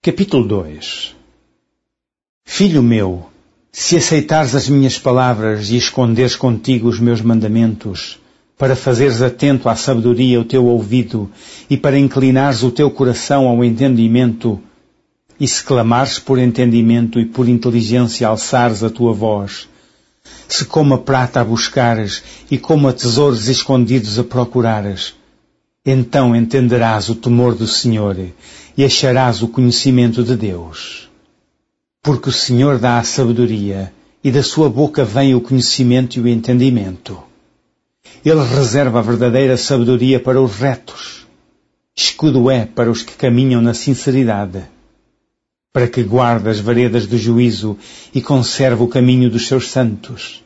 Capítulo 2. Filho meu, se aceitares as minhas palavras e esconderes contigo os meus mandamentos, para fazeres atento à sabedoria o teu ouvido e para inclinares o teu coração ao entendimento, e se clamares por entendimento e por inteligência alçares a tua voz, se como a prata a buscares e como a tesouros escondidos a procurares, então entenderás o temor do Senhor e acharás o conhecimento de Deus. Porque o Senhor dá a sabedoria e da sua boca vem o conhecimento e o entendimento. Ele reserva a verdadeira sabedoria para os retos. Escudo é para os que caminham na sinceridade. Para que guarde as veredas do juízo e conserve o caminho dos seus santos.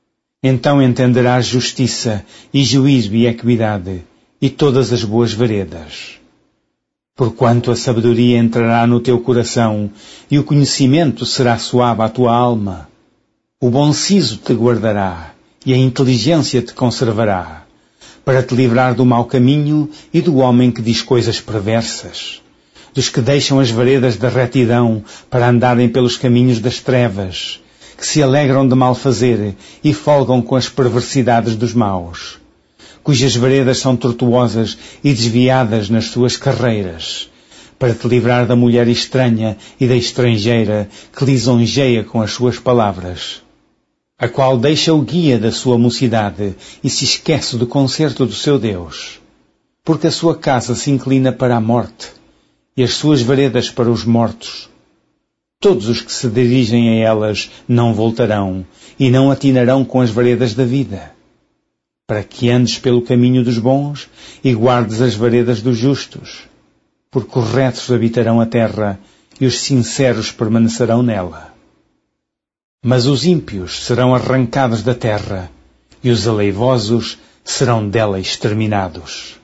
Então entenderás justiça e juízo e equidade e todas as boas veredas. Porquanto a sabedoria entrará no teu coração e o conhecimento será suave à tua alma. O bom siso te guardará e a inteligência te conservará, para te livrar do mau caminho e do homem que diz coisas perversas, dos que deixam as veredas da retidão para andarem pelos caminhos das trevas, que se alegram de mal fazer e folgam com as perversidades dos maus, cujas veredas são tortuosas e desviadas nas suas carreiras, para te livrar da mulher estranha e da estrangeira que lisonjeia com as suas palavras, a qual deixa o guia da sua mocidade e se esquece do concerto do seu Deus, porque a sua casa se inclina para a morte e as suas veredas para os mortos. Todos os que se dirigem a elas não voltarão e não atinarão com as veredas da vida, para que andes pelo caminho dos bons e guardes as veredas dos justos, porque os retos habitarão a terra e os sinceros permanecerão nela. Mas os ímpios serão arrancados da terra e os aleivosos serão dela exterminados.